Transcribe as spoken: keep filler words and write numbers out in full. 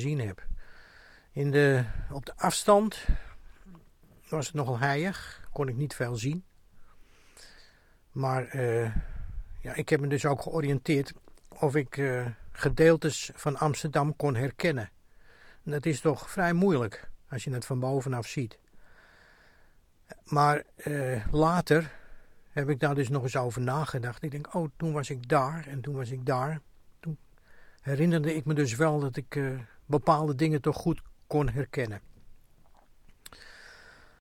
gezien heb. In de, op de afstand was het nogal heilig, kon ik niet veel zien. Maar uh, ja, ik heb me dus ook georiënteerd of ik uh, gedeeltes van Amsterdam kon herkennen. En dat is toch vrij moeilijk als je het van bovenaf ziet. Maar uh, later heb ik daar dus nog eens over nagedacht. Ik denk, oh, toen was ik daar en toen was ik daar. Toen herinnerde ik me dus wel dat ik uh, bepaalde dingen toch goed kon herkennen.